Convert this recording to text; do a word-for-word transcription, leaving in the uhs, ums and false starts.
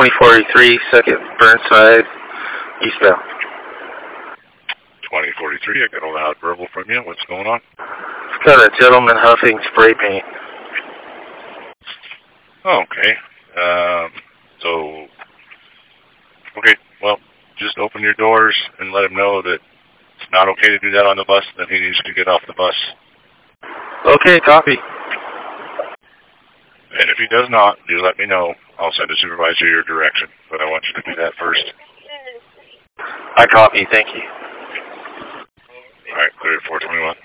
twenty forty-three, second Burnside, eastbound. twenty forty-three, I got a loud verbal from you. What's going on? Got a gentleman huffing spray paint. Okay. Um, so, okay, well, just open your doors and let him know that it's not okay to do that on the bus, that he needs to get off the bus. Okay, copy. And if he does not, you let me know. I'll send a supervisor your direction, but I want you to do that first. I copy, thank you. All right, clear at four twenty-one.